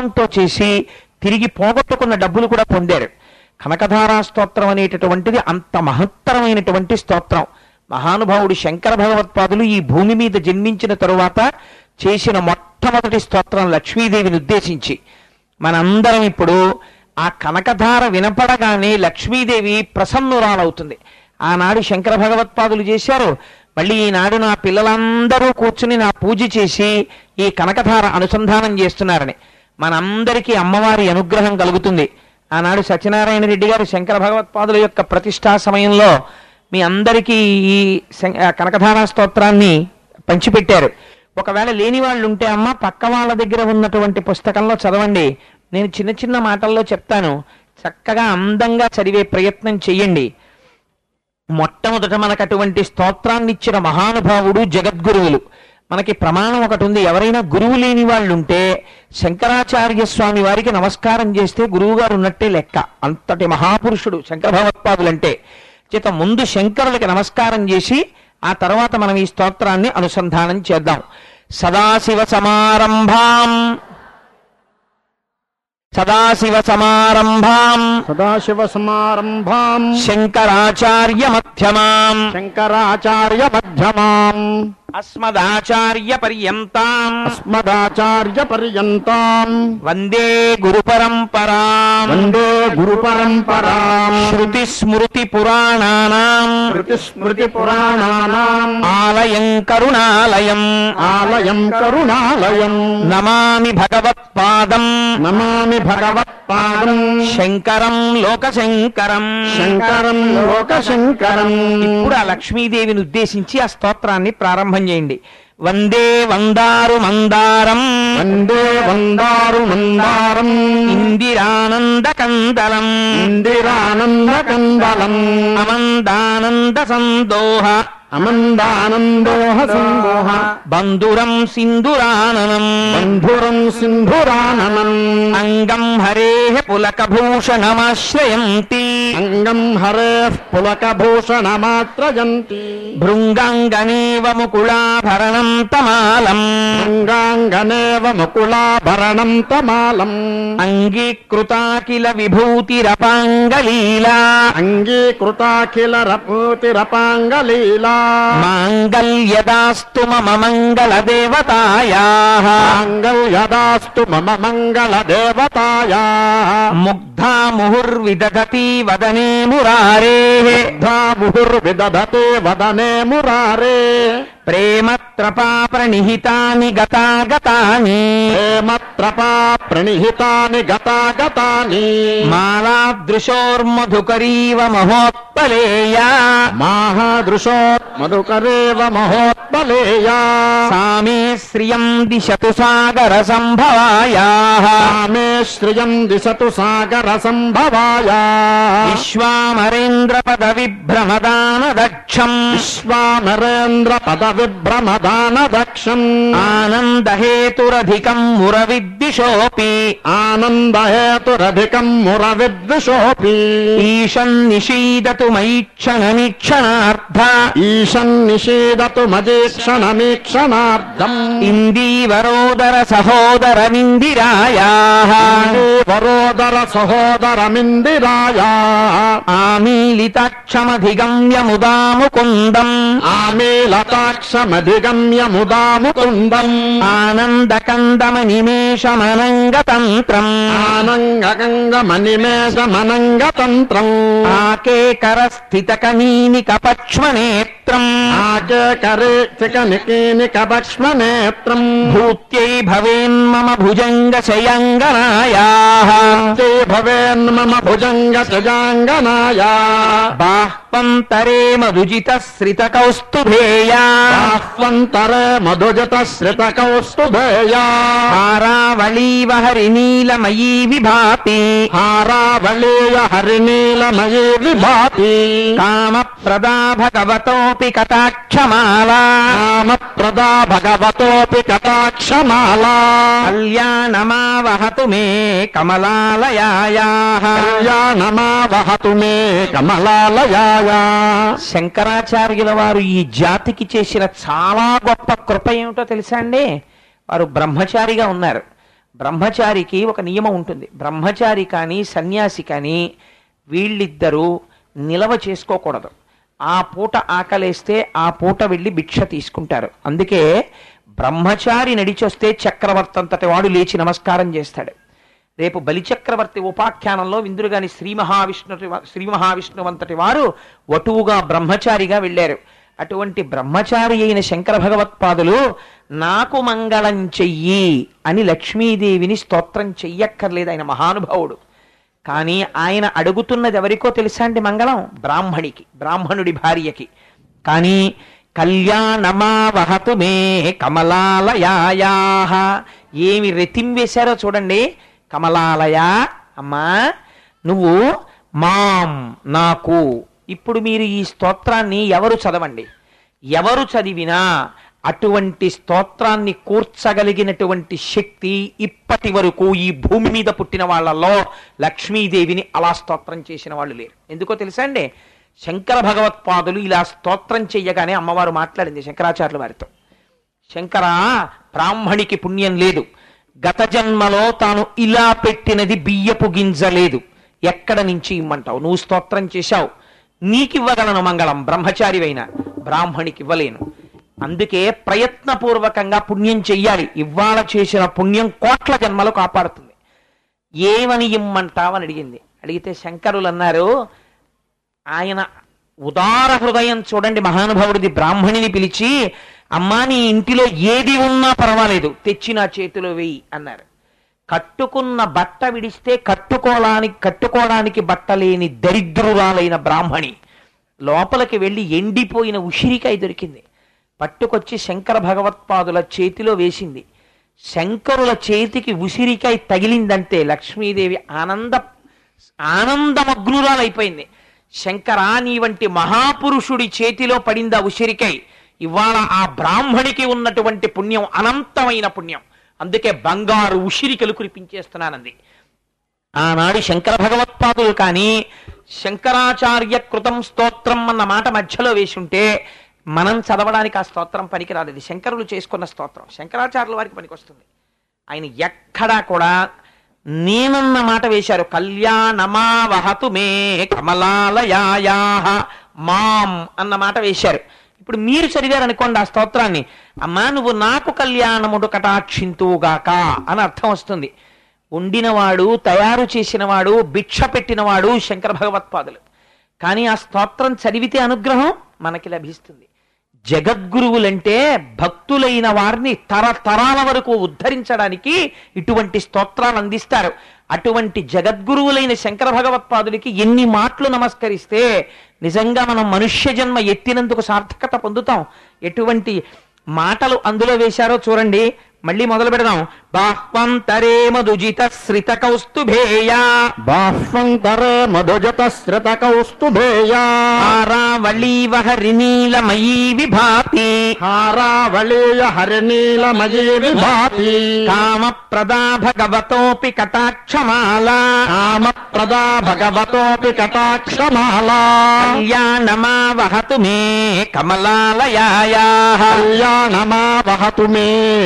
ఉత్సాహంతో చేసి తిరిగి పోగొట్టుకున్న డబ్బులు కూడా పొందారు. కనకధారా స్తోత్రం అనేటటువంటిది అంత మహత్తరమైనటువంటి స్తోత్రం. మహానుభావుడు శంకర భగవత్పాదులు ఈ భూమి మీద జన్మించిన తరువాత చేసిన మొట్టమొదటి స్తోత్రం లక్ష్మీదేవిని ఉద్దేశించి. మనందరం ఇప్పుడు ఆ కనకధార వినపడగానే లక్ష్మీదేవి ప్రసన్నురాలవుతుంది. ఆనాడు శంకర భగవత్పాదులు చేశారు, మళ్ళీ ఈనాడు నా పిల్లలందరూ కూర్చుని నా పూజ చేసి ఈ కనకధార అనుసంధానం చేస్తున్నారని మనందరికీ అమ్మవారి అనుగ్రహం కలుగుతుంది. ఆనాడు సత్యనారాయణ రెడ్డి గారు శంకర భగవత్పాదుల యొక్క ప్రతిష్టా సమయంలో మీ అందరికీ ఈ కనకధారా స్తోత్రాన్ని పంచిపెట్టారు. ఒకవేళ లేని వాళ్ళు ఉంటే అమ్మ పక్క వాళ్ళ దగ్గర ఉన్నటువంటి పుస్తకంలో చదవండి. నేను చిన్న చిన్న మాటల్లో చెప్తాను, చక్కగా అందంగా చదివే ప్రయత్నం చెయ్యండి. మొట్టమొదట మనకు అటువంటి స్తోత్రాన్ని ఇచ్చిన మహానుభావుడు జగద్గురువులు. మనకి ప్రమాణం ఒకటి ఉంది, ఎవరైనా గురువు లేని వాళ్ళు ఉంటే శంకరాచార్య స్వామి వారికి నమస్కారం చేస్తే గురువు గారు ఉన్నట్టే లెక్క. అంతటి మహాపురుషుడు శంకర భగవత్పాదులంటే. చేత ముందు శంకరులకి నమస్కారం చేసి ఆ తర్వాత మనం ఈ స్తోత్రాన్ని అనుసంధానం చేద్దాం. సదాశివ సమారంభాం శంకరాచార్య మధ్యమాం అస్మదాచార్య పర్యంతాం వందే గురు పరంపరాం శృతి స్మృతి పురాణానాం ఆలయం కరుణాలయం నమామి భగవత్పాదం శంకరం లోకశంకరం. ఇప్పుడు ఆ లక్ష్మీదేవిని ఉద్దేశించి ఆ స్తోత్రాన్ని ప్రారంభం చేయండి. వందే వందారు మందారం ఇందిరానంద కందలం అమందానంద సందోహ బంధురం సింధురాననం అంగం హరేః పులకభూషణమాశ్రయంతి భృంగాంగనేవ ముకుళాభరణం తమాలం అంగీకృతాఖిల విభూతిరపాంగలీలా మాంగళ్యదాస్తు మమ మంగళ దేవతాయాః ముగ్ధా ముహుర్విదధతి వదనే మురారే ప్రేమత్రపా ప్రణిహితాని గతాగతాని మాలాదృశోర్మధుకరీవ మహోత్పలేయా సామే శ్రియం దిశతు సాగర సంభవాయాః విశ్వామరేంద్ర పద విభ్రమదాన దక్షం ఆనందహేతురధికం మురవిద్విషోపి ఈశన్ నిషీదతు మయీక్షణమీక్షణార్థం ఇందీవరోదర సహోదరమిందిరాయాః ఆమీలితాక్షమధిగమ్య ముదాముకుందం ఆనందకందమనిమేషమనంగతంత్రం ఆకేకరస్థితకనీని కపక్ష్మనేత్రం భూత్యై భవేన్మమ భుజంగ శయాంగనాయాః బాహ్వంతరే మధుజిత శ్రిత కౌస్తుభేయా హారావళీవ హరినీలమయీ విభాతి కామప్రదా భగవతోపి కటాక్షమాలా కళ్యాణమావహతు మే కమలాలయాయాః శంకరాచార్యుల వారు ఈ జాతికి చేసిన చాలా గొప్ప కృప ఏమిటో తెలుసా అండి? వారు బ్రహ్మచారిగా ఉన్నారు. బ్రహ్మచారికి ఒక నియమం ఉంటుంది. బ్రహ్మచారి కానీ సన్యాసి కానీ వీళ్ళిద్దరూ నిలవ చేసుకోకూడదు. ఆ పూట ఆకలేస్తే ఆ పూట వెళ్ళి భిక్ష తీసుకుంటారు. అందుకే బ్రహ్మచారి నడిచొస్తే చక్రవర్తి అంతటి వాడు లేచి నమస్కారం చేస్తాడు. రేపు బలిచక్రవర్తి ఉపాఖ్యానంలో విందురుగాని శ్రీ మహావిష్ణువంతటి వారు వటువుగా బ్రహ్మచారిగా వెళ్ళారు. అటువంటి బ్రహ్మచారి అయిన శంకర భగవత్పాదులు నాకు మంగళం చెయ్యి అని లక్ష్మీదేవిని స్తోత్రం చెయ్యక్కర్లేదు. ఆయన మహానుభావుడు. కానీ ఆయన అడుగుతున్నది ఎవరికో తెలుసా అండి? మంగళం బ్రాహ్మణికి, బ్రాహ్మణుడి భార్యకి. కానీ కళ్యాణమావహతు మే కమలాలయాయా, ఏమి రెతిం వేశారో చూడండి. కమలాలయ, అమ్మా నువ్వు మాం నాకు. ఇప్పుడు మీరు ఈ స్తోత్రాన్ని ఎవరు చదవండి, ఎవరు చదివినా అటువంటి స్తోత్రాన్ని కూర్చగలిగినటువంటి శక్తి ఇప్పటి వరకు ఈ భూమి మీద పుట్టిన వాళ్ళల్లో లక్ష్మీదేవిని అలా స్తోత్రం చేసిన వాళ్ళు లేరు. ఎందుకో తెలుసా అండి? శంకర భగవత్పాదులు ఇలా స్తోత్రం చెయ్యగానే అమ్మవారు మాట్లాడింది శంకరాచార్యుల వారితో. శంకర, బ్రాహ్మణికి పుణ్యం లేదు. గత జన్మలో తాను ఇలా పెట్టినది బియ్యపు గింజ లేదు. ఎక్కడ నుంచి ఇమ్మంటావు? నువ్వు స్తోత్రం చేశావు, నీకివ్వగలను మంగళం, బ్రహ్మచారివైన. బ్రాహ్మణికి ఇవ్వలేను. అందుకే ప్రయత్నపూర్వకంగా పుణ్యం చెయ్యాలి. ఇవాళ చేసిన పుణ్యం కోట్ల జన్మలు కాపాడుతుంది. ఏమని ఇమ్మంటావని అడిగింది. అడిగితే శంకరులు అన్నారు, ఆయన ఉదార హృదయం చూడండి మహానుభావుడిది. బ్రాహ్మణిని పిలిచి, అమ్మా నీ ఇంటిలో ఏది ఉన్నా పర్వాలేదు, తెచ్చి నా చేతిలో వేయి అన్నారు. కట్టుకున్న బట్ట విడిస్తే కట్టుకోవడానికి బట్ట లేని దరిద్రురాలైన బ్రాహ్మణి లోపలికి వెళ్ళి ఎండిపోయిన ఉసిరికాయ దొరికింది. పట్టుకొచ్చి శంకర భగవత్పాదుల చేతిలో వేసింది. శంకరుల చేతికి ఉసిరికాయ తగిలిందంటే లక్ష్మీదేవి ఆనందమగ్నురాలైపోయింది. శంకరా, నీ వంటి మహాపురుషుడి చేతిలో పడిందా ఉసిరికాయ? ఇవాళ ఆ బ్రాహ్మణికి ఉన్నటువంటి పుణ్యం అనంతమైన పుణ్యం. అందుకే బంగారు ఉసిరికలు కురిపించేస్తున్నానంది. ఆనాడు శంకర భగవత్పాదులు కానీ శంకరాచార్య కృతం స్తోత్రం అన్న మాట మధ్యలో వేసుంటే మనం చదవడానికి ఆ స్తోత్రం పనికి రాలేదు. శంకరులు చేసుకున్న స్తోత్రం శంకరాచార్యుల వారికి పనికొస్తుంది. ఆయన ఎక్కడా కూడా నేనన్న మాట వేశారు. కళ్యాణమావహతు మే కమలాలయాయా మాం అన్న మాట వేశారు. ఇప్పుడు మీరు చదివారు అనుకోండి ఆ స్తోత్రాన్ని, అమ్మా నువ్వు నాకు కళ్యాణముడు కటాక్షింతువుగాక అని అర్థం వస్తుంది. వండినవాడు, తయారు చేసినవాడు, భిక్ష పెట్టినవాడు శంకర భగవత్పాదులు. కానీ ఆ స్తోత్రం చదివితే అనుగ్రహం మనకి లభిస్తుంది. జగద్గురువులంటే భక్తులైన వారిని తరతరాల వరకు ఉద్ధరించడానికి ఇటువంటి స్తోత్రాలు అందిస్తారు. అటువంటి జగద్గురువులైన శంకర భగవత్పాదులకి ఎన్ని మాటలు నమస్కరిస్తే నిజంగా మనం మనుష్య జన్మ ఎత్తినందుకు సార్థకత పొందుతాం. ఎటువంటి మాటలు అందులో వేశారో చూడండి. మళ్ళీ మొదలు పెడదాం. బాహ్వంతరే మధుజిత శ్రిత కౌస్తుభేయా, బాహ్వంతరే మధుజిత శ్రిత కౌస్తుభేయా, హారావళీవ హరినీలమయీ విభాతి, హారావళీయ హరినీలమయీ విభాతి, కామప్రదా భగవతోపి కటాక్షమాలా, కామప్రదా భగవతోపి కటాక్షమాలా, కళ్యాణమావహతు మే కమలాలయాయా, కళ్యాణమావహతు మే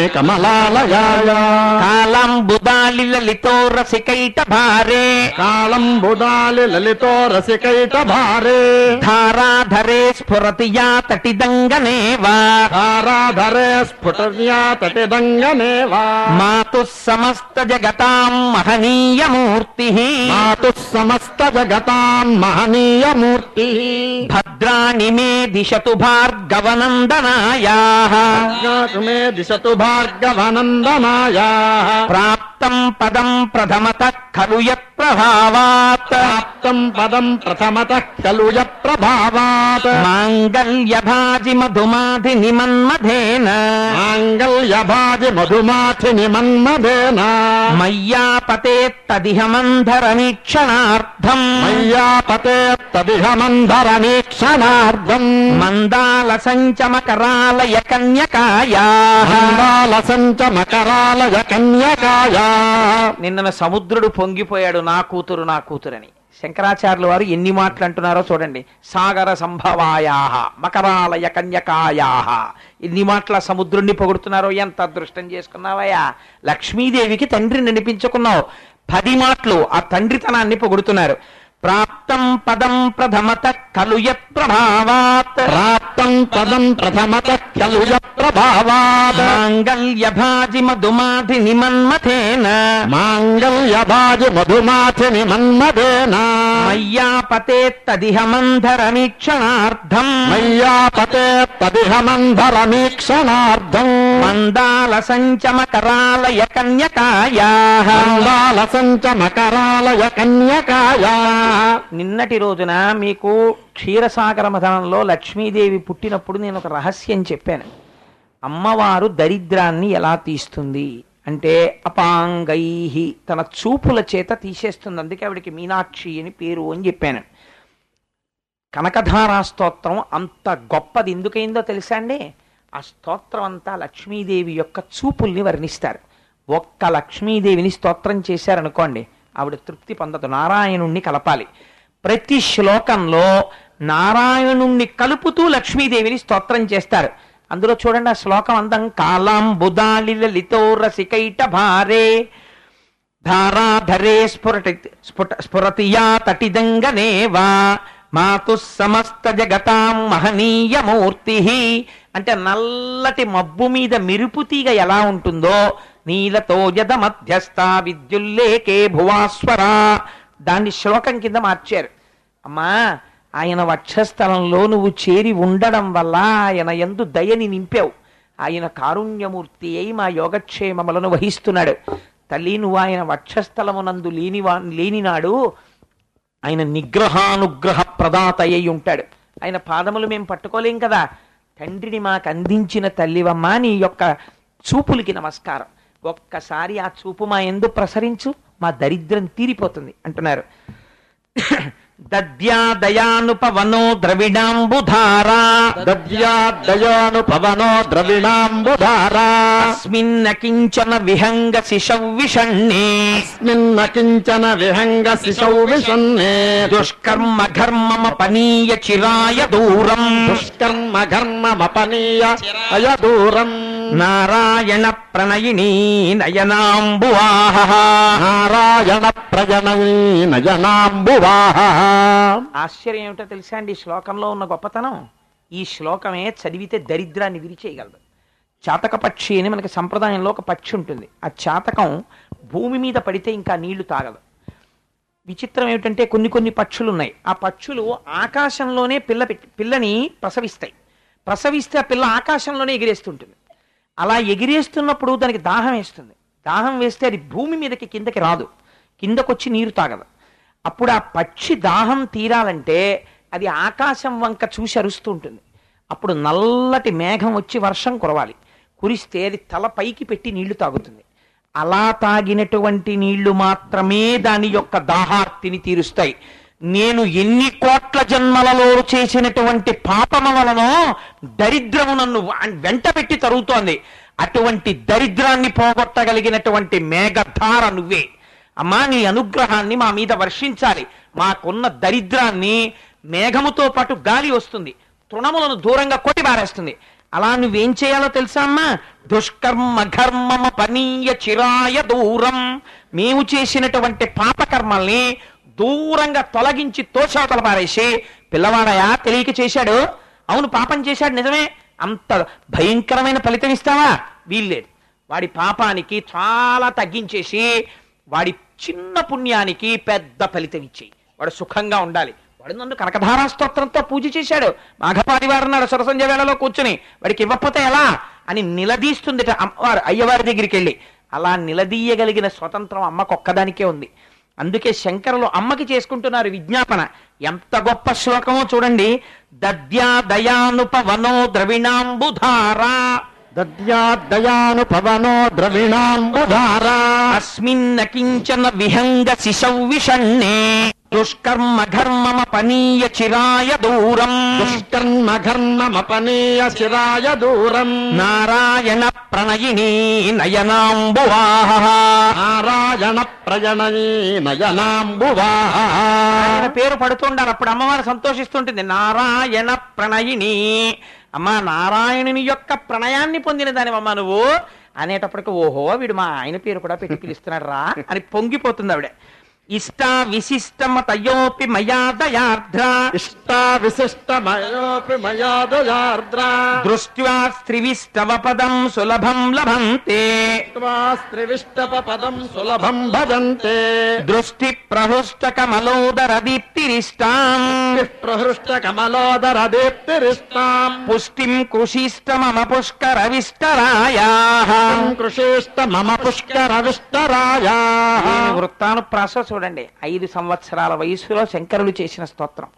కమలాలయాయా, కాళంబుదాలి లలితో రసికైట భారే, కాళంబుదాలి లలితో రసికైట భారే, ధారాధరే స్ఫురతి యా తటిదంగనేవా, ధారాధరే స్ఫుటర్యా తటిదంగనేవా, మాతుః సమస్త జగతాం మహనీయమూర్తి, మాతుః సమస్త జగతాం మహనీయమూర్తి, భద్రాణి మే దిశతు భార్గవనందనాయాః, మే దిశతు భార్గవనందనాయాః, ప్రాప్తం పదం ప్రథమతః ఖలు యత్ప్రభావాత్, ప్రాప్తం పదం ప్రథమతః ఖలు యత్ప్రభావాత్, మాంగళ్యభాజి మధుమాధి నిమన్మధేన, మాంగళ్యభాజి మధుమాధి నిమన్మధేన, మయ్యాపతేత్తదిహ మంధరమీక్షణార్థం, మయ్యాపతేత్తదిహమంధరమీక్షణార్థం, మందాలసంచమకరాలయ కన్యకాయాః, మందాలసంచమకరాలయ కన్యకాయాః. నిన్న సముద్రుడు పొంగిపోయాడు నా కూతురు నా కూతురని. శంకరాచార్యుల వారు ఎన్ని మాటలు అంటున్నారో చూడండి. సాగర సంభవాయాః మకరాలయ కన్యకాయాః, ఇన్ని మాటల సముద్రుణ్ణి పొగుడుతున్నారో, ఎంత అదృష్టం చేసుకున్నావయ్యా, లక్ష్మీదేవికి తండ్రిని అనిపించుకున్నావు. 10 మాటలు ఆ తండ్రితనాన్ని పొగుడుతున్నారు. ప్రాప్తం పదం ప్రథమత కలుయ ప్రభావాత్, ప్రాప్తం పదం ప్రథమత కలుయ ప్రభావాత్, మాంగళ్య భాజి మధుమాధి నిమన్మథేన, మాంగళ్య భాజి మధుమాథి నిమన్మథేన, మయ్యాపతే తదిహ మంధరమీక్షణార్థం, మయ్యాపతే తదిహ మంధరమీక్షణార్థం, మందాల సంచమకరాలయ కన్యకాయా, మందాల సంచమకరాలయ కన్యకాయా. నిన్నటి రోజున మీకు క్షీరసాగర మథనంలో లక్ష్మీదేవి పుట్టినప్పుడు నేను ఒక రహస్యం చెప్పాను. అమ్మవారు దరిద్రాన్ని ఎలా తీస్తుంది అంటే అపాంగైహి, తన చూపుల చేత తీసేస్తుంది. అందుకే ఆవిడికి మీనాక్షి అని పేరు అని చెప్పాను. కనకధారా స్తోత్రం అంత గొప్పది ఎందుకైందో తెలుసా అండి? ఆ స్తోత్రం అంతా లక్ష్మీదేవి యొక్క చూపుల్ని వర్ణిస్తారు. ఒక్క లక్ష్మీదేవిని స్తోత్రం చేశారనుకోండి, ఆవిడ తృప్తి పొందదు. నారాయణుణ్ణి కలపాలి. ప్రతి శ్లోకంలో నారాయణుణ్ణి కలుపుతూ లక్ష్మీదేవిని స్తోత్రం చేస్తారు. అందులో చూడండి ఆ శ్లోకం అందం. కాలాంబుదాలి లలితో రసికైట భారే ధారాధరే స్ఫురతియా తటిదంగనేవా మాతు సమస్త జగతాం మహనీయమూర్తి. అంటే నల్లటి మబ్బు మీద మెరుపు తీగ ఎలా ఉంటుందో, నీలతో యద మధ్యస్థ విద్యుల్లేకే భువాస్వరా, దాన్ని శ్లోకం కింద మార్చారు. అమ్మా, ఆయన వక్షస్థలంలో నువ్వు చేరి ఉండడం వల్ల ఆయన యందు దయని నింపావు. ఆయన కారుణ్యమూర్తి అయి మా యోగక్షేమములను వహిస్తున్నాడు. తల్లి, నువ్వు ఆయన వక్షస్థలమునందు లేనినాడు ఆయన నిగ్రహానుగ్రహ ప్రదాత అయి ఉంటాడు. ఆయన పాదములు మేము పట్టుకోలేం కదా. తండ్రిని మాకు అందించిన తల్లివమ్మ, నీ యొక్క చూపులకి నమస్కారం. ఒక్కసారి ఆ చూపు మా యందు ప్రసరించు, మా దరిద్రం తీరిపోతుంది అంటున్నారు. దద్యాదయానుపవనో ద్రవిడాంబుధారా, దద్యాదయానుపవనో ద్రవిడాంబుధారా, అస్మిన్న కించన విహంగ శిశౌ విషణ్ణే, అస్మిన్న కించన విహంగ శిశౌ విషణ్ణే, దుష్కర్మ ఘర్మమపనీయ చిరాయ దూరం, దుష్కర్మ ఘర్మమపనీయ అయదూరం, నారాయణ ప్రణయినీ నయనాంబువాహ, నారాయణ ప్రజనయీ నయనాంబువాహ. ఆశ్చర్యం ఏమిటో తెలుసా అండి ఈ శ్లోకంలో ఉన్న గొప్పతనం? ఈ శ్లోకమే చదివితే దరిద్రాన్ని విరిచేయగలదు. చాతక పక్షి అని మనకి సంప్రదాయంలో ఒక పక్షి ఉంటుంది. ఆ చాతకం భూమి మీద పడితే ఇంకా నీళ్లు తాగదు. విచిత్రం ఏమిటంటే కొన్ని పక్షులు ఉన్నాయి. ఆ పక్షులు ఆకాశంలోనే పిల్లని ప్రసవిస్తే ఆ పిల్ల ఆకాశంలోనే ఎగిరేస్తుంటుంది. అలా ఎగిరేస్తున్నప్పుడు దానికి దాహం వేస్తుంది. దాహం వేస్తే అది భూమి మీదకి కిందకి రాదు, కిందకొచ్చి నీరు తాగదు. అప్పుడు ఆ పక్షి దాహం తీరాలంటే అది ఆకాశం వంక చూసి అరుస్తూ ఉంటుంది. అప్పుడు నల్లటి మేఘం వచ్చి వర్షం కురవాలి. కురిస్తే అది తల పైకి పెట్టి నీళ్లు తాగుతుంది. అలా తాగినటువంటి నీళ్లు మాత్రమే దాని యొక్క దాహార్తిని తీరుస్తాయి. నేను ఎన్ని కోట్ల జన్మలలో చేసినటువంటి పాపమ వలనో దరిద్రము నన్ను వెంట పెట్టి తరుగుతోంది. అటువంటి దరిద్రాన్ని పోగొట్టగలిగినటువంటి మేఘధార నువ్వే. అమ్మా, నీ అనుగ్రహాన్ని మా మీద వర్షించాలి. మాకున్న దరిద్రాన్ని మేఘముతో పాటు గాలి వస్తుంది, తృణములను దూరంగా కొట్టి పారేస్తుంది. అలా నువ్వేం చేయాలో తెలుసా అమ్మా? దుష్కర్మ ఘర్మమ పనీయ చిరాయ దూరం. మేము చేసినటువంటి పాపకర్మల్ని దూరంగా తొలగించి తోషాతల పారేసి, పిల్లవాడయా తెలియక చేశాడు, అవును పాపం చేశాడు నిజమే, అంత భయంకరమైన ఫలితం ఇస్తావా? వీల్లేదు. వాడి పాపానికి చాలా తగ్గించేసి వాడి చిన్న పుణ్యానికి పెద్ద ఫలితం ఇచ్చేయి. వాడు సుఖంగా ఉండాలి. వాడు నన్ను కనకధారా స్తోత్రంతో పూజ చేశాడు, మాఘపాదివారు నాడు సరసంజ వేళలో కూర్చుని, వాడికి ఇవ్వకపోతే ఎలా అని నిలదీస్తుంది అమ్మవారు అయ్యవారి దగ్గరికి వెళ్ళి. అలా నిలదీయగలిగిన స్వతంత్రం అమ్మకొక్కదానికే ఉంది. అందుకే శంకరులు అమ్మకి చేసుకుంటున్నారు విజ్ఞాపన. ఎంత గొప్ప శ్లోకమో చూడండి. దద్యాదయానుపవనో ద్రవిణాంబుధారా, దద్యాదయానుపవనో ద్రవిణాంబుధారా, అస్మిన్న కించన విహంగ శిశౌ విషణ్ణే, దుష్కర్మ ఘర్మమపనీయ చిరాయ దూరం, దుష్కర్మ ఘర్మమపనీయ చిరాయ దూరం, నారాయణ ప్రణయినీ నయనాంబువాహ, నారాయణ నారాయణ ప్రజనయీ నయనాంబువాహ. ఆయన పేరు పడుతుండాలి. అప్పుడు అమ్మవారు సంతోషిస్తుంటుంది. నారాయణ ప్రణయిని, అమ్మా నారాయణుని యొక్క ప్రణయాన్ని పొందిన దానివమ్మా నువ్వు అనేటప్పటికి ఓహో వీడు మా ఆయన పేరు కూడా పెట్టి పిలుస్తున్నాడు రా అని పొంగిపోతుంది ఆవిడ. ఇష్ట విశిష్టమతయోపి మయా దయార్ద్ర, ఇష్ట విశిష్టమయోపి మయా దయార్ద్ర, దృష్ట్యా స్త్రివిష్టవ పదం సులభం లభంతే, స్త్రివిష్టప పదం సులభం భజంతే, దృష్టి ప్రహృష్ట కమలోదర దీప్తిరిష్టాం, ప్రహృష్ట కమలోదర దీప్తిరిష్టాం, పుష్టిం కృషిష్ట మమ పుష్కర విష్టరాయాః. కృషిష్ట మమ పుష్కర విష్టరాయా. వృత్తానుప్రాస చూడండి. 5 సంవత్సరాల వయసులో శంకరులు చేసిన స్తోత్రం.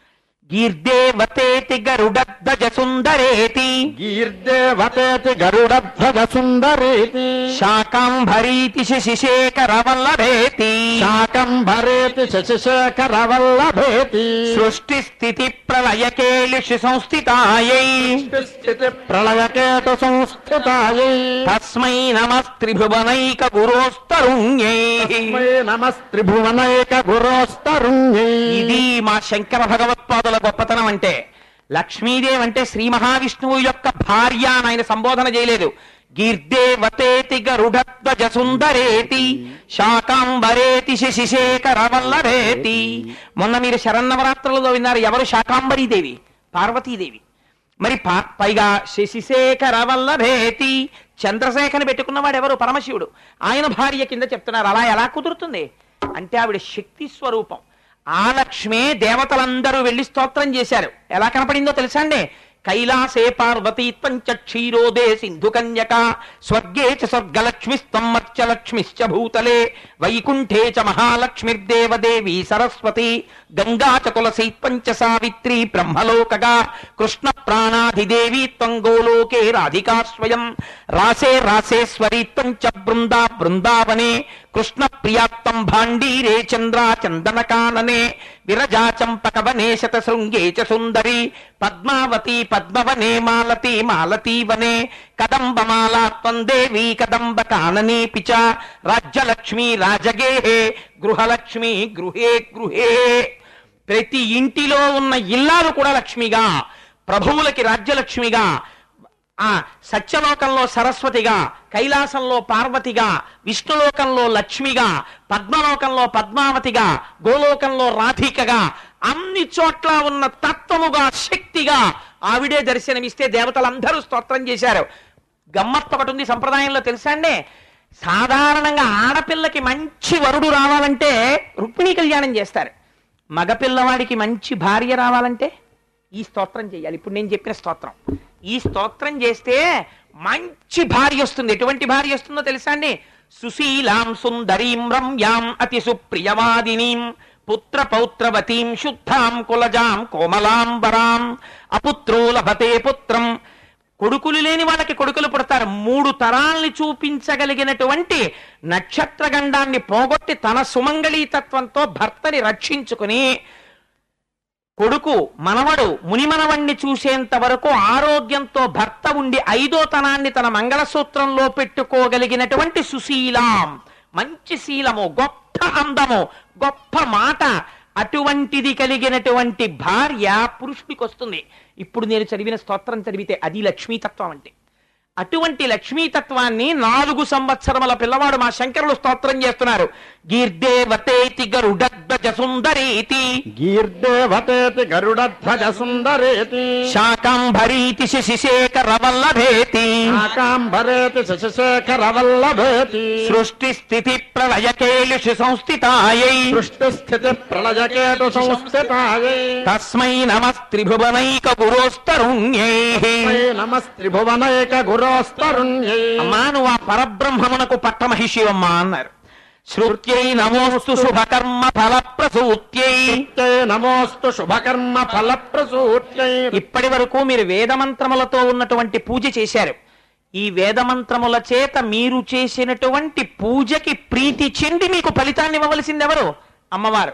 గీర్దేవతేతి గరుడధ్వజ సుందరేతి, గీర్దేవతేతి గరుడధ్వజ సుందరేతి, శాకాంభరీతి శశిశేఖర వల్లభేతి, శాకంభరేతి శశిశేఖర వల్లభేతి, సృష్టి స్థితి ప్రళయకేళిషు సంస్థితాయై, స్థితి ప్రళయకేతు సంస్థితాయై, తస్మై నమస్త్రిభువనైక గురోస్తరుణ్యై. తస్మై నమస్త్రిభువనైక గురోస్తరుణ్యై. ఇది మా శంకర భగవత్పాదుల గొప్పతనం అంటే. లక్ష్మీదేవి అంటే శ్రీ మహావిష్ణువు యొక్క భార్య అని ఆయన సంబోధన చేయలేదు. గీర్దేవతేతి గరుడధ్వజ సుందరేతి, శాకాంబరేతి శశిశేఖర వల్లభేతి. మొన్న మీరు శరన్నవరాత్రులలో విన్నారు. ఎవరు? శాకాంబరీదేవి, పార్వతీదేవి. మరి పైగా శశిశేఖర వల్లభేతి, చంద్రశేఖరని పెట్టుకున్నవాడు ఎవరు? పరమశివుడు. ఆయన భార్య కింద చెప్తున్నారు. అలా ఎలా కుదురుతుంది అంటే ఆవిడ శక్తి స్వరూపం. ఆ లక్ష్మే దేవతలందరూ వెళ్లి స్తోత్రం చేశారు. ఎలా కనపడిందో తెలుసా అండి? కైలాసే పార్వతీత్వం చ క్షీరోదే సింధు కన్యక, స్వర్గే చ స్వర్గలక్ష్మిస్తం మర్చలక్ష్మిశ్చ భూతలే, వైకుంఠే చ మహాలక్ష్మిర్దేవదేవి సరస్వతి, గంగా చ తులసీత్వం చ సావిత్రి బ్రహ్మలోకగా, కృష్ణ ప్రాణాధిదేవి త్వం గోలోకే రాధికా స్వయం, రాసే రాసేశ్వరీత్వం చ బృందా బృందావనే, కృష్ణ ప్రియాత్తం భాండీరే చంద్రా చందనకాననే, విరజా చంపకవనే శతశృంగే చ సుందరి, పద్మావతి పద్మవనే మాలతి మాలతీవనే, కదంబమాలాత్వం దేవి కదంబ కాననేపి చ, రాజ్యలక్ష్మి రాజగేహే గృహలక్ష్మి గృహే గృహే. ప్రతి ఇంటిలో ఉన్న ఇల్లాలు కూడా లక్ష్మిగా, ప్రభువులకి రాజ్యలక్ష్మిగా, ఆ సత్యలోకంలో సరస్వతిగా, కైలాసంలో పార్వతిగా, విష్ణులోకంలో లక్ష్మిగా, పద్మలోకంలో పద్మావతిగా, గోలోకంలో రాధికగా, అన్ని చోట్ల ఉన్న తత్వముగా, శక్తిగా ఆవిడే దర్శనమిస్తే దేవతలందరూ స్తోత్రం చేశారు. గమ్మత్తు ఒకటి ఉంది సంప్రదాయంలో తెలుసా అండి? సాధారణంగా ఆడపిల్లకి మంచి వరుడు రావాలంటే రుక్మిణీ కళ్యాణం చేస్తారు. మగపిల్లవాడికి మంచి భార్య రావాలంటే ఈ స్తోత్రం చేయాలి. ఇప్పుడు నేను చెప్పిన స్తోత్రం. ఈ స్తోత్రం చేస్తే మంచి భార్య వస్తుంది. ఎటువంటి భార్య వస్తుందో తెలుసా అండి? సుశీలాం సుందరీం రమ్యాం అతి సుప్రియవాదినీం, పుత్ర పౌత్రవతీం శుద్ధాం కులజాం కోమలాంబరాం, అపుత్రో లభతే పుత్రం. కొడుకులు లేని వాళ్ళకి కొడుకులు పుడతారు. 3 తరాల్ని చూపించగలిగినటువంటి నక్షత్రగండాన్ని పోగొట్టి తన సుమంగళీతత్వంతో భర్తని రక్షించుకుని, కొడుకు మనవడు మునిమనవణ్ణి చూసేంత వరకు ఆరోగ్యంతో భర్త ఉండి 5వ తనాన్ని తన మంగళసూత్రంలో పెట్టుకోగలిగినటువంటి సుశీలాం, మంచి శీలము, గొప్ప అందము, గొప్ప మాట, అటువంటిది కలిగినటువంటి భార్య పురుషుడికి వస్తుంది. ఇప్పుడు నేను చదివిన స్తోత్రం చదివితే అది లక్ష్మీతత్వం అంటే. అటువంటి లక్ష్మీతత్వాన్ని 4 సంవత్సరముల పిల్లవాడు మా శంకరులు స్తోత్రం చేస్తున్నారు. గీర్దేవతేతి గరుడధ్వజ సుందరేతి, గీర్దేవతేతి గరుడధ్వజ సుందరేతి, శాకాంభరీతి శశిశేఖర వల్లభేతి, శాకాంబరేతి శశిశేఖర వల్లభేతి, సృష్టి స్థితి ప్రళయకేళిషు సంస్థితాయై, సృష్టి స్థితి ప్రళయకేతు సంస్థితాయై, తస్మై నమస్త్రిభువనైక గురోస్తరుణ్యై. నమస్త్రిభువనైక గురోస్తరుణ్యై. అమ్మా నువ్వు ఆ పరబ్రహ్మమునకు పట్టమహిషివమ్మా అన్నారు. శ్రుత్యై నమోస్తు శుభకర్మ ఫలప్రసూత్యై, నమోస్తు శుభకర్మ ఫలప్రసూత్యై. ఇప్పటి వరకు మీరు వేదమంత్రములతో ఉన్నటువంటి పూజ చేశారు. ఈ వేదమంత్రముల చేత మీరు చేసినటువంటి పూజకి ప్రీతి చెంది మీకు ఫలితాన్ని ఇవ్వవలసింది ఎవరు? అమ్మవారు.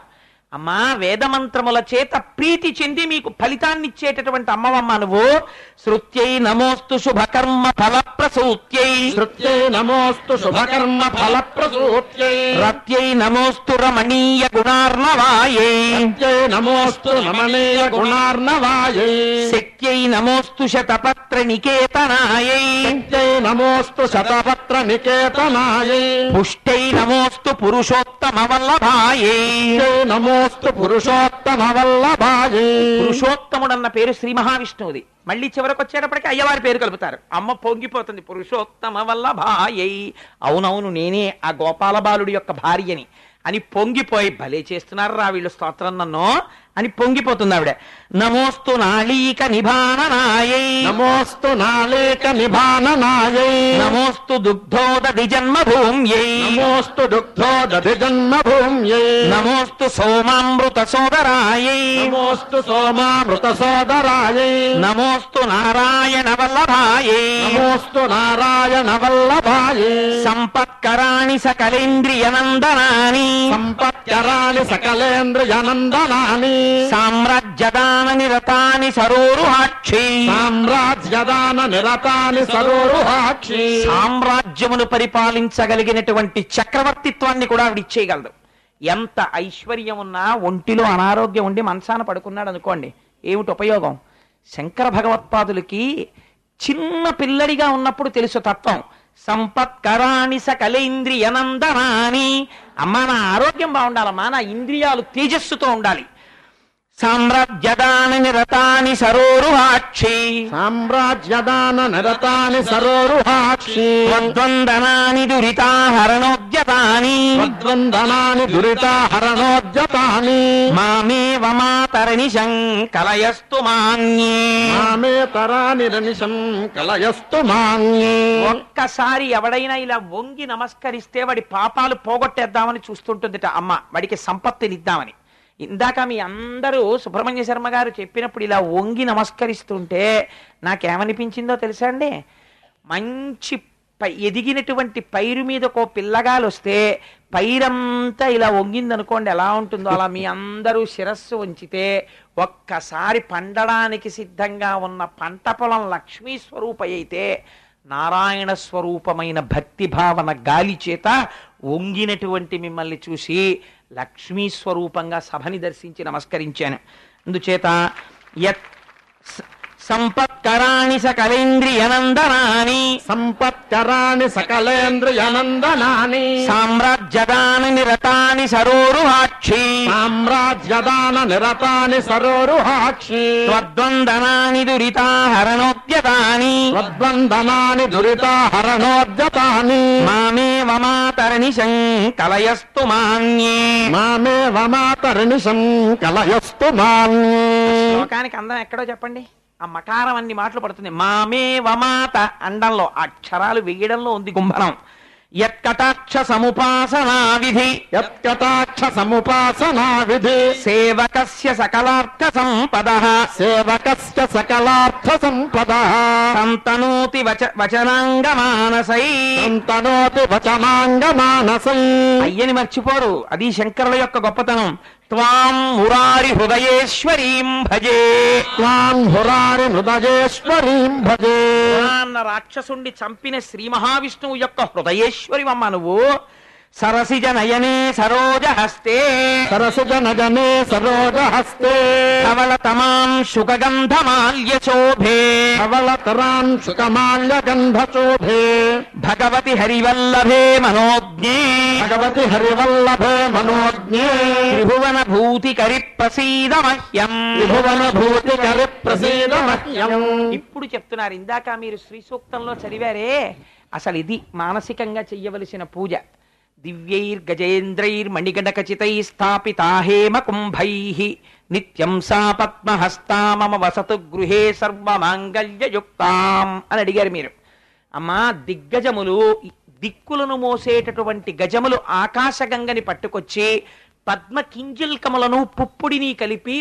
అమ్మా వేదమంత్రముల చేత ప్రీతి చెంది మీకు ఫలితాన్ని ఇచ్చేటటువంటి అమ్మవమ్మ నువ్వు. శృత్యై నమోస్తు శుభకర్మ ఫలప్రసూత్యై, శృత్యై నమోస్తు శుభకర్మ ఫలప్రసూత్యై, రత్యై నమోస్తు రమణీయ గుణార్ణవాయై, సత్యై నమోస్తు రమణీయ గుణార్ణవాయై, శక్త్యై నమోస్తు శతపత్ర నికేతనాయై, సత్యై నమోస్తు శతపత్ర నికేతనాయై, పుష్టై నమోస్తు పురుషోత్తమ వల్లభాయై. నమోస్తు పురుషోత్తమ వల్లభాయై. పురుషోత్తముడన్న పేరు శ్రీ మహావిష్ణువుది. మళ్ళీ చివరికి వచ్చేటప్పటికి అయ్యవారి పేరు కలుపుతారు. అమ్మ పొంగిపోతుంది, పురుషోత్తమ వల్లభాయై. అవునవును నేనే ఆ గోపాల బాలుడి యొక్క భార్యని అని పొంగిపోయి, భలే చేస్తున్నారు రా వీళ్ళు స్తోత్రం నన్ను అని పొంగిపోతుంది ఆవిడ. నమోస్తు నాళీక నిభాననాయై, నమోస్తు నాళీక నిభాననాయై, నమోస్తు దుగ్ధోదధి జన్మభూమ్యై, నమోస్తు దుగ్ధోదధి జన్మభూమ్యై, నమోస్తు సోమామృత సోదరాయై, నమోస్తు సోమామృత సోదరాయై, నమోస్తు నారాయణ వల్లభాయై, నమోస్తు నారాయణ వల్లభాయై, సంపత్కరాణి సకలేంద్రియనందనాని, సంపత్కరాణి సకలేంద్రియనందనాని, సామ్రాజ్యదాన నిరతాని సరోరుహాక్షి, సామ్రాజ్యదాన నిరతాని సరోరుహాక్షి, సామ్రాజ్యమును పరిపాలించగలిగినటువంటి చక్రవర్తిత్వాన్ని కూడా ఆవిడ ఇచ్చేయగలదు. ఎంత ఐశ్వర్యం ఉన్నా ఒంటిలో అనారోగ్యం ఉండి మనసాన పడుకున్నాడు అనుకోండి, ఏమిటి ఉపయోగం? శంకర భగవత్పాదులకి చిన్న పిల్లడిగా ఉన్నప్పుడు తెలుసు తత్వం. సంపత్కరాణి సకలేంద్రియనందనాని, అమ్మా నా ఆరోగ్యం బాగుండాలమ్మా, నా ఇంద్రియాలు తేజస్సుతో ఉండాలి. సామ్రాజ్యదాన నిరతాని సరోరుహాక్షి, సామ్రాజ్యదాన నిరతాని సరోరుహాక్షి, ద్వందనాని దురితాహరణోద్యతాని, ద్వందనాని దురితాహరణోద్యతాని, మామేవ మాతరణిశం కలయస్తు మాన్యే. మామే తరాని రనిశం కలయస్తు మాన్యే. ఒక్కసారి ఎవడైనా ఇలా వంగి నమస్కరిస్తే వాడి పాపాలు పోగొట్టేద్దామని చూస్తుంటుందిట అమ్మ, వాడికి సంపత్తినిద్దామని. ఇందాక మీ అందరూ సుబ్రహ్మణ్య శర్మ గారు చెప్పినప్పుడు ఇలా వంగి నమస్కరిస్తుంటే నాకేమనిపించిందో తెలుసా అండి? మంచి ఎదిగినటువంటి పైరు మీదకో పిల్లగాలు వస్తే పైరంతా ఇలా వంగిందనుకోండి, ఎలా ఉంటుందో అలా మీ అందరూ శిరస్సు ఉంచితే ఒక్కసారి పండడానికి సిద్ధంగా ఉన్న పంట పొలం లక్ష్మీ స్వరూప అయితే నారాయణ స్వరూపమైన భక్తి భావన గాలి చేత వంగినటువంటి మిమ్మల్ని చూసి లక్ష్మీ స్వరూపంగా సభని దర్శించి నమస్కరించాను. అందుచేత సంపత్కరాణి సకలేంద్రియనందనాని, సంపత్కరాణి సకలేంద్రియనందనాని, సామ్రాజ్యదాన నిరతాని సరోరుహాక్షి, సామ్రాజ్యదాన నిరతాని సరోరుహాక్షి, త్వద్వందనాని దురితాహరణోద్యతాని, త్వద్వందనాని దురితాహరణోద్యతాని, మామేవ మాతరణిశం కలయస్తు మాన్యే. మామేవ మాతరణిశం కలయస్తు మాన్యే. లోకానికి అందం ఎక్కడో చెప్పండి? ఆ మకారం అన్ని మాటలు పడుతుంది. మామే వమాత అండంలో అక్షరాలు వేయడంలో ఉంది గుంభనం. యత్కటాక్ష సముపాసనా విధి, యత్కటాక్ష సముపాసనా విధి, సేవకస్య సకలార్థ సంపదః, సేవకస్య సకలార్థ సంపదః, సంతనోతి వచనాంగమానసై, సంతనోతి వచనాంగమానసై. అయ్యని మర్చిపోరు, అది శంకరుల యొక్క గొప్పతనం. త్వాం మురారి హృదయేశ్వరీం భజే, త్వాం హురారి హృదయేశ్వరీం భజే. అన్న రాక్షసుండి చంపిన శ్రీ మహావిష్ణువు యొక్క హృదయేశ్వరివమ్మ నువ్వు. సరసిజ నయనే సరోజ హస్తే, సరసిజ నజనే సరోజ హస్తే, ధవళ తమాం శుకగంధమాల్య శోభే, ధవళతరాన్ శుకమాల్య గంధశోభే, భగవతి హరివల్లభే మనోజ్ఞే, భగవతి హరివల్లభే మనోజ్ఞే, త్రిభువన భూతికరి ప్రసీద మహ్యం, త్రిభువన భూతికరి ప్రసీద మహ్యం. ఇప్పుడు చెప్తున్నారు, ఇందాక మీరు శ్రీ సూక్తంలో చదివారే, అసలు ఇది మానసికంగా చెయ్యవలసిన పూజ. దివ్యైర్గజేంద్రైర్ మణిగణకచితై స్థాపితా హేమ కుంభైః నిత్యం సా పద్మహస్తా మమ వసతు గృహే సర్వమాంగళ్యయుక్తాం అని అడిగారు మీరు. అమ్మా, దిగ్గజములు, దిక్కులను మోసేటటువంటి గజములు ఆకాశగంగని పట్టుకొచ్చి పద్మ కింజల్కములను పుప్పుడిని కలిపి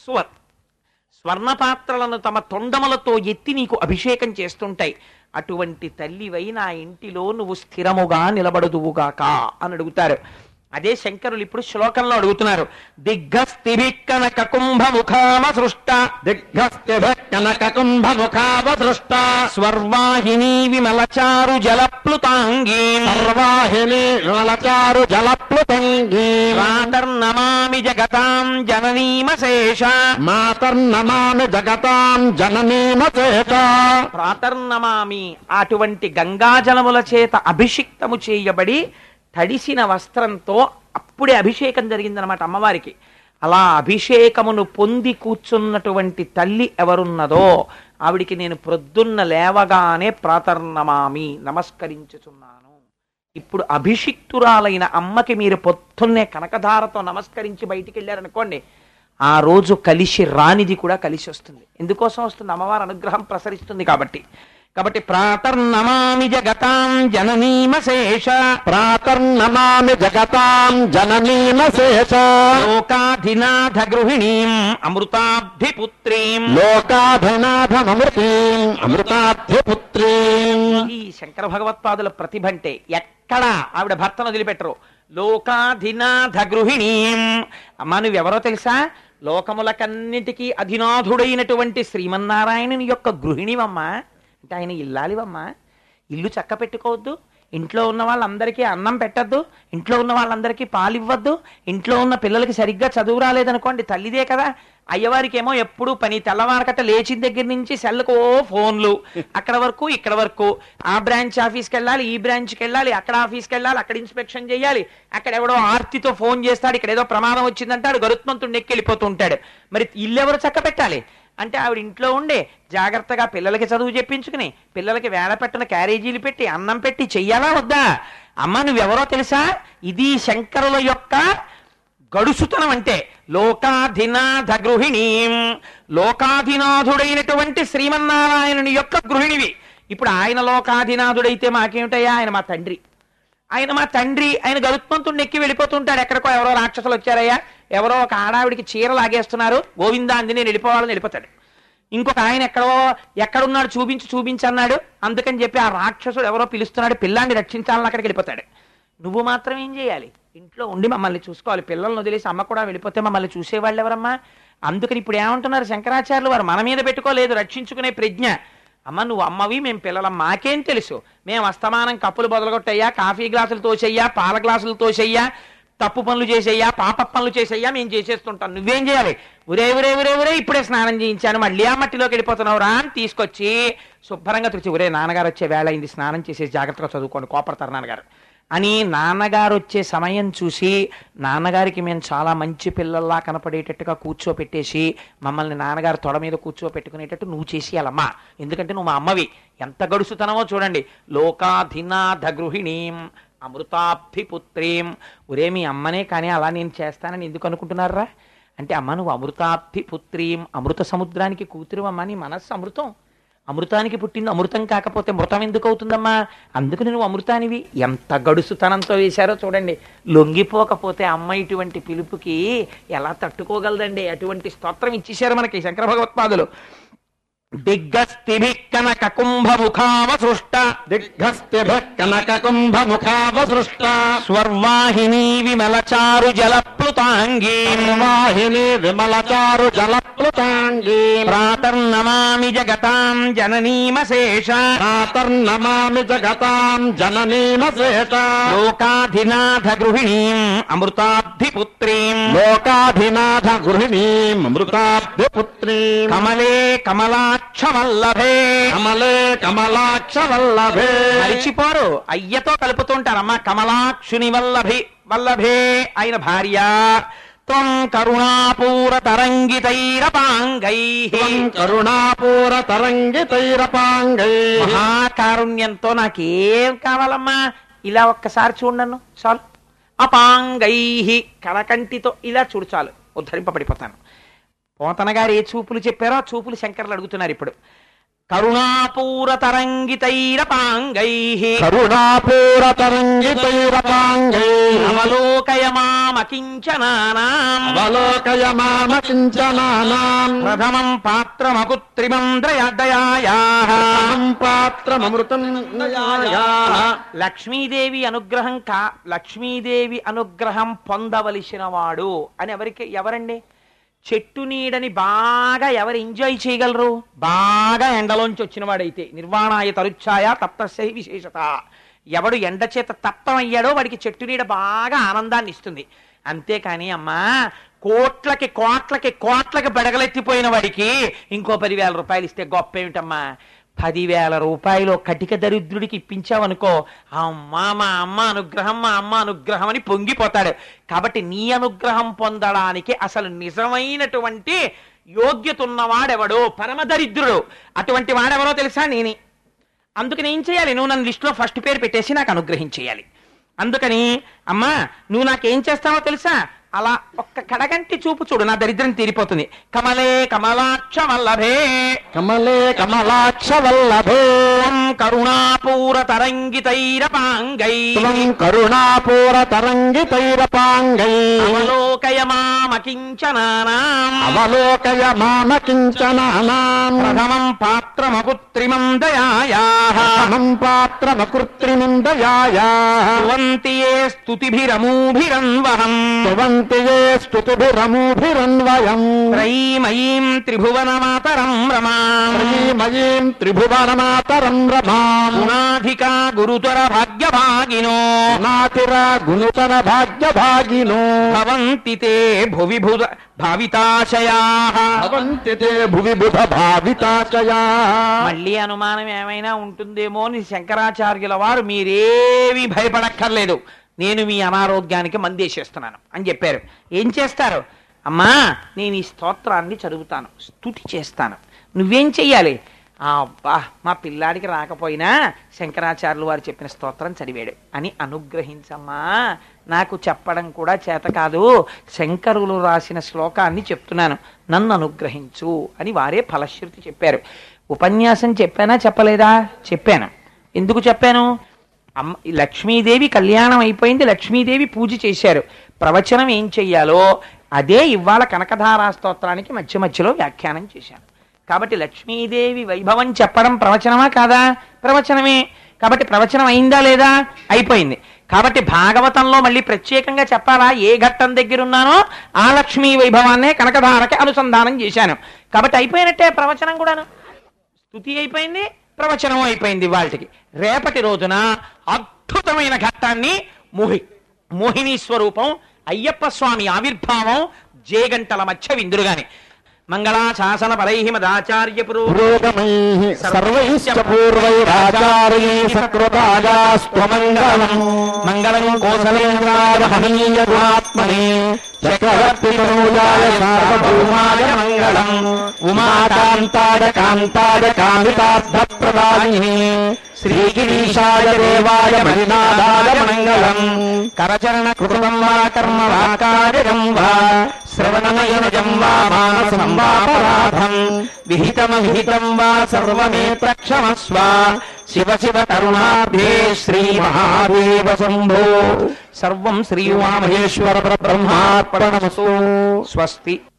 స్వర్ణపాత్రలను తమ తొండములతో ఎత్తి నీకు అభిషేకం చేస్తుంటాయి. అటువంటి తల్లివై నా ఇంటిలో నువ్వు స్థిరముగా నిలబడుదువుగాక అని అడుగుతారు. అదే శంకరులు ఇప్పుడు శ్లోకంలో అడుగుతున్నారు. దిగ్గస్తిభిక్కనక కుంభముఖావ సృష్ట దిగ్గస్తిభిక్కనక కుంభముఖావసృష్ట స్వర్వాహిని విమలచారు జలప్లుతాంగీ సర్వాహిని విమలచారు జలప్లుతంగీ ప్రాతర్నమామి జగతాం జననీమశేష మాతర్నమామి జగతాం జననీమశేష ప్రాతర్నమామి అటువంటి గంగాజలముల చేత అభిషిక్తము చేయబడి తడిసిన వస్త్రంతో అప్పుడే అభిషేకం జరిగిందనమాట అమ్మవారికి. అలా అభిషేకమును పొంది కూర్చున్నటువంటి తల్లి ఎవరున్నదో ఆవిడికి నేను ప్రొద్దున్న లేవగానే ప్రాతర్నమామి నమస్కరించుచున్నాను. ఇప్పుడు అభిషిక్తురాలైన అమ్మకి మీరు పొద్దున్నే కనకధారతో నమస్కరించి బయటికి వెళ్ళారనుకోండి, ఆ రోజు కలిసి రానిది కూడా కలిసి వస్తుంది. ఎందుకోసం వస్తుంది? అమ్మవారి అనుగ్రహం ప్రసరిస్తుంది కాబట్టి. ప్రాతర్నమామి జగతాం జననీమశేష ప్రాతర్నమామి జగతాం జననీమశేష లోకాధినాథ గృహిణీం అమృతాబ్ధిపుత్రీం లోకాభినాథమృతీం అమృతాబ్ధిపుత్రీం. ఈ శంకర భగవత్పాదుల ప్రతిభ అంటే ఎక్కడ ఆవిడ భర్తను వదిలిపెట్టరు. లోకాధినాథ గృహిణీం. అమ్మా నువ్వెవరో తెలుసా? లోకములకన్నిటికీ అధినాథుడైనటువంటి శ్రీమన్నారాయణుని యొక్క గృహిణివమ్మా. అంటే ఆయన ఇల్లాలివమ్మా. ఇల్లు చక్క పెట్టుకోవద్దు, ఇంట్లో ఉన్న వాళ్ళందరికీ అన్నం పెట్టద్దు, ఇంట్లో ఉన్న వాళ్ళందరికీ పాలు ఇవ్వద్దు, ఇంట్లో ఉన్న పిల్లలకి సరిగ్గా చదువు రాలేదనుకోండి తల్లిదే కదా. అయ్యవారికి ఏమో ఎప్పుడు పని, తెల్లవారకట్ట లేచిన దగ్గర నుంచి సెల్లకు ఫోన్లు, అక్కడ వరకు ఇక్కడ వరకు, ఆ బ్రాంచ్ ఆఫీస్కి వెళ్ళాలి, ఈ బ్రాంచ్కి వెళ్ళాలి, అక్కడ ఆఫీస్కి వెళ్ళాలి, అక్కడ ఇన్స్పెక్షన్ చేయాలి, అక్కడ ఎవడో ఆర్తితో ఫోన్ చేస్తాడు, ఇక్కడ ఏదో ప్రమాదం వచ్చిందంటాడు, గరుత్మంతుడు నెక్కి వెళ్ళిపోతూ ఉంటాడు. మరి ఇల్లు ఎవరు చక్క పెట్టాలి అంటే ఆవిడ ఇంట్లో ఉండే జాగ్రత్తగా పిల్లలకి చదువు చెప్పించుకుని, పిల్లలకి వేళ పెట్టిన క్యారేజీలు పెట్టి అన్నం పెట్టి చెయ్యాలా వద్దా? అమ్మ నువ్వెవరో తెలుసా? ఇది శంకరుల యొక్క గడుసుతనం అంటే. లోకాధినాథ గృహిణీం, లోకాధినాథుడైనటువంటి శ్రీమన్నారాయణుని యొక్క గృహిణివి. ఇప్పుడు ఆయన లోకాధినాథుడైతే మాకేమిటయ్యా? ఆయన మా తండ్రి. ఆయన గరుత్మంతుడిని ఎక్కి వెళ్ళిపోతుంటాడు. ఎక్కడికో ఎవరో రాక్షసులు వచ్చారయ్యా, ఎవరో ఒక ఆడావిడికి చీర లాగేస్తున్నారు, గోవిందా అంది నేను వెళ్ళిపోవాలని వెళ్ళిపోతాడు. ఇంకొక ఆయన ఎక్కడున్నాడు చూపించన్నాడు, అందుకని చెప్పి ఆ రాక్షసుడు ఎవరో పిలుస్తున్నాడు, పిల్లాన్ని రక్షించాలని అక్కడికి వెళ్ళిపోతాడు. నువ్వు మాత్రం ఏం చేయాలి? ఇంట్లో ఉండి మమ్మల్ని చూసుకోవాలి. పిల్లల్ని వదిలేసి అమ్మ కూడా వెళ్ళిపోతే మమ్మల్ని చూసేవాళ్ళు ఎవరమ్మా? అందుకని ఇప్పుడు ఏమంటున్నారు శంకరాచార్యులు వారు? మన మీద పెట్టుకోలేదు రక్షించుకునే ప్రజ్ఞ. అమ్మ నువ్వు అమ్మవి, మేము పిల్లలం, మాకేం తెలుసు? మేము అస్తమానం కప్పులు బొదలగొట్టయ్యా, కాఫీ గ్లాసులు తోసేయ్యా, పాల గ్లాసులు తోసేయ్యా, తప్పు పనులు చేసేయ్యా, పాప పనులు చేసేయ్యా, మేము చేసేస్తుంటాం. నువ్వేం చేయాలి? ఒరే ఇప్పుడే స్నానం చేయించాను, మళ్ళీ ఆ మట్టిలోకి వెళ్ళిపోతున్నావు రా అని తీసుకొచ్చి శుభ్రంగా తుడిచి, ఒరే నాన్నగారు వచ్చే వేళ అయింది, స్నానం చేసేసి జాగ్రత్తగా చదువుకోండి, కోపడతారు నాన్నగారు అని నాన్నగారు వచ్చే సమయం చూసి నాన్నగారికి మేము చాలా మంచి పిల్లల్లా కనపడేటట్టుగా కూర్చోపెట్టేసి మమ్మల్ని నాన్నగారు తొడ మీద కూర్చోపెట్టుకునేటట్టు నువ్వు చేసేయాలమ్మా. ఎందుకంటే నువ్వు మా అమ్మవి. ఎంత గడుసుతనమో చూడండి. లోకాధినాథ గృహిణీం అమృతాబ్ధిపుత్రీం. ఒరే మీ అమ్మనే కానీ అలా నేను చేస్తానని ఎందుకు అనుకుంటున్నారా అంటే, అమ్మ నువ్వు అమృతాబ్ధిపుత్రీం, అమృత సముద్రానికి కూతురు అమ్మ, నీ మనస్సు అమృతం. అమృతానికి పుట్టింది, అమృతం కాకపోతే మృతం ఎందుకు అవుతుందమ్మా? అందుకని నువ్వు అమృతానివి. ఎంత గడుసుతనంతో వేశారో చూడండి. లొంగిపోకపోతే అమ్మ ఇటువంటి పిలుపుకి ఎలా తట్టుకోగలదండి? అటువంటి స్తోత్రం ఇచ్చేశారు మనకి శంకర భగవత్పాదులు. దిగ్గస్తిభిక్కనక కుంభముఖావసృష్ట దిగ్గస్తిభిక్కనక కుంభముఖావసృష్ట స్వర్వాహిని విమలచారు జలప్లుతాంగీ వాహిని విమలచారు జలప్లుతాంగీ ప్రాతర్నమామి జగతాం జననీమశేష ప్రాతర్నమామి జగతాం జననీమశేష లోకాధినాథ గృహిణీం అమృతాబ్ధిపుత్రీం లోకాధినాథ గృహిణీం అమృతాబ్ధిపుత్రీం కమలే కమలాక్షవల్లభే కమలే కమలాక్షవల్లభే. మరిచిపోరు, అయ్యతో కలుపుతుంటారమ్మా. కమలాక్షుని వల్లభే అయిన భార్య. త్వం కరుణాపూర తరంగితైరపాంగైః కరుణాపూర తరంగితైరపాంగై. మహాకారుణ్యంతో నాకేం కావాలమ్మా? ఇలా ఒక్కసారి చూడను చాలు. అపాంగైః కలకంటితో ఇలా చూడు చాలు, ఉద్ధరింపబడిపోతాను. పోతన గారు ఏ చూపులు చెప్పారో ఆ చూపులు శంకర్లు అడుగుతున్నారు ఇప్పుడు. కరుణాపూరతరంగితైరపాంగైః కరుణాపూరతరంగితైరపాంగైః అవలోకయ మామకించనానాం అవలోకయ మామకించనానాం ప్రథమం పాత్రమకుత్రిమం దయాయాః పాత్రమృతం లక్ష్మీదేవి అనుగ్రహం పొందవలసిన వాడు అని ఎవరండి? చెట్టు నీడని బాగా ఎవరు ఎంజాయ్ చేయగలరు? బాగా ఎండలోంచి వచ్చిన వాడైతే నిర్వాణాయ తరుచ్ఛాయ తప్తస్య విశేషత. ఎవడు ఎండ చేత తప్తమయ్యాడో వాడికి చెట్టు నీడ బాగా ఆనందాన్ని ఇస్తుంది. అంతేకాని అమ్మా కోట్లకి కోట్లకి కోట్లకి బెడగలెత్తిపోయిన వాడికి ఇంకో 10,000 రూపాయలు ఇస్తే గొప్ప ఏమిటమ్మా? 10,000 రూపాయలు కటిక దరిద్రుడికి ఇప్పించావనుకో, అమ్మా మా అమ్మ అనుగ్రహం అని పొంగిపోతాడు. కాబట్టి నీ అనుగ్రహం పొందడానికి అసలు నిజమైనటువంటి యోగ్యత ఉన్నవాడెవడో పరమదరిద్రుడు. అటువంటి వాడెవరో తెలుసా? నేనే. అందుకని ఏం చేయాలి? నువ్వు నన్ను లిస్టులో ఫస్ట్ పేరు పెట్టేసి నాకు అనుగ్రహించేయాలి. అందుకని అమ్మా నువ్వు నాకేం చేస్తావో తెలుసా? అలా ఒక్క కడగంటి చూపు చూడు, నా దరిద్రం తీరిపోతుంది. కమలే కమలాక్ష వల్లభే కమలే కమలాక్ష వల్లభే కరుణాపూర తరంగితైరపాంగైః కరుణాపూరతరంగితైరపాంగైః అవలోకయ మామకించనానాం అవలోకయ మామకించనానాం ప్రథమం పాత్రమకుత్రిమం దయాయాః పాత్రమకృత్రిమం దయాయాః స్తువంతి యే స్తుతిభిరమూభిరన్వహం స్తుతిభిరమూభిరన్వయం త్రైమయీం త్రిభువనమాతరం రమాం శ్రీమయీం త్రిభువనమాతరం రమాం గుణాధికా గురుతర భాగ్యభాగినో నాతిరా గుణుతర భాగ్యభాగినో భవంతి తే భువి భావితాశయాః భవంతి తే భువి బుధ భావితాశయాః. మళ్ళీ అనుమానం ఏమైనా ఉంటుందేమో అని శంకరాచార్యుల వారు మీరేమీ భయపడక్కర్లేదు, నేను మీ అనారోగ్యానికి మందేసేస్తున్నాను అని చెప్పారు. ఏం చేస్తారు? అమ్మా నేను ఈ స్తోత్రాన్ని చదువుతాను, స్తుతి చేస్తాను. నువ్వేం చెయ్యాలి? అబ్బా మా పిల్లాడికి రాకపోయినా శంకరాచార్యులు వారు చెప్పిన స్తోత్రం చదివాడు అని అనుగ్రహించమ్మా. నాకు చెప్పడం కూడా చేత కాదు, శంకరులు రాసిన శ్లోకాన్ని చెప్తున్నాను, నన్ను అనుగ్రహించు అని వారే ఫలశ్రుతి చెప్పారు. ఉపన్యాసం చెప్పానా చెప్పలేదా? చెప్పాను. ఎందుకు చెప్పాను? లక్ష్మీదేవి కళ్యాణం అయిపోయింది, లక్ష్మీదేవి పూజ చేశారు. ప్రవచనం ఏం చెయ్యాలో అదే ఇవాళ కనకధారా స్తోత్రానికి మధ్య మధ్యలో వ్యాఖ్యానం చేశాను. కాబట్టి లక్ష్మీదేవి వైభవం చెప్పడం ప్రవచనమా కాదా? ప్రవచనమే. కాబట్టి ప్రవచనం అయిందా లేదా? అయిపోయింది. కాబట్టి భాగవతంలో మళ్ళీ ప్రత్యేకంగా చెప్పాలా? ఏ ఘట్టం దగ్గర ఉన్నానో ఆ లక్ష్మీ వైభవాన్నే కనకధారకి అనుసంధానం చేశాను. కాబట్టి అయిపోయినట్టే ప్రవచనం కూడాను. స్తుతి అయిపోయింది, ప్రవచనం అయిపోయింది. వాళ్ళకి రేపటి రోజున అద్భుతమైన ఘట్టాన్ని మోహిని స్వరూపం అయ్యప్ప స్వామి ఆవిర్భావం జేగంటల మధ్య విందురుగాని మంగళాశాసన పరైః మదాచార్య పురోగమైః సర్వైశ్చ పూర్వైరాచార్యైః సకృతాగాస్త్వమంగళం మంగళం కోసలేంద్రాయ హనీయ గుణాత్మనే చక్రవర్తి తనూజాయ సార్వభౌమాయ మంగళం ఉమాకాంతాయ కాంతాయ కామితార్థప్రదాయినే శ్రీగిరీశాయ దేవాయ మణినాథాయ మంగళం కరచరణ కృతం వా కర్మ వా కార్యం వా శ్రవణనయనజం వా మానసం వా పరాధం విహితం వా సర్వమే ప్రక్షమస్వ శివ శివ కరుణాబ్ధే శ్రీ మహాదేవ శంభో. సర్వం శ్రీ ఉమామహేశ్వర పరబ్రహ్మార్పణమస్తు. స్వస్తి.